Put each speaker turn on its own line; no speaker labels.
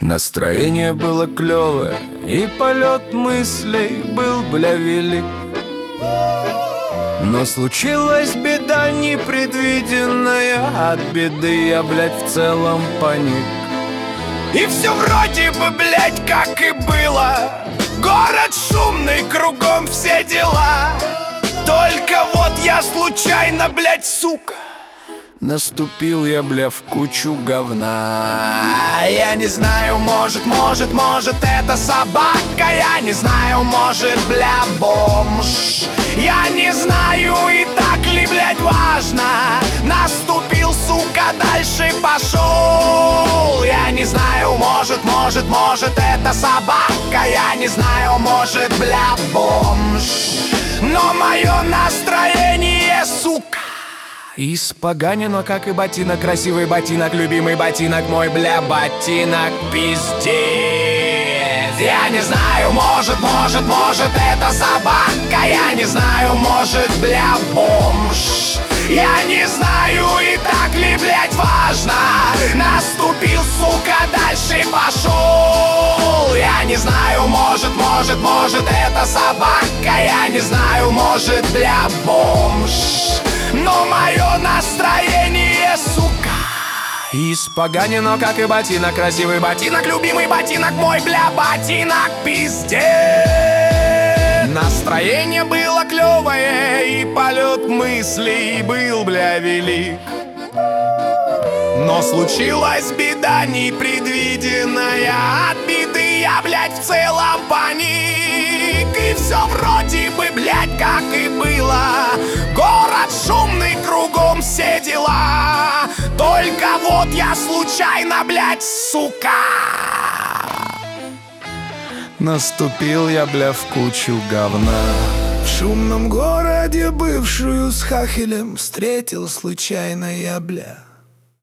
Настроение было клёвое, и полет мыслей был, бля, велик. Но случилась беда непредвиденная, от беды я, блядь, в целом паник. И все вроде бы, блядь, как и было. Город шумный, кругом все дела. Только вот я случайно, блядь, сука, наступил я, бля, в кучу говна. Я не знаю, может это собака. Я не знаю, может, бля, бомж. Я не знаю, и так ли, блядь, важно. Наступил, сука, дальше пошел. Я не знаю, может это собака. Я не знаю, может, бля, бомж. Но мое настроение, сука, испоганено, как и ботинок. Красивый ботинок, любимый ботинок мой, бля, ботинок, пиздец. Я не знаю, может это собака. Я не знаю, может, бля, бомж. Я не знаю, и так ли, блядь, важно. Наступил, сука, дальше пошел. Я не знаю, может это собака. Я не знаю, может, бля, бомж. Но мое настроение, сука, испоганено, как и ботинок. Красивый ботинок, любимый ботинок мой, бля, ботинок, пиздец. Настроение было клевое, и полет мыслей был, бля, велик. Но случилась беда непредвиденная, от беды я, блядь, в целом паник. И все вроде бы, блядь, как и было. Город шумный, кругом все дела. Только вот я случайно, блядь, сука, наступил я, бля, в кучу говна.
В шумном городе бывшую с хахелем встретил случайно я, бля.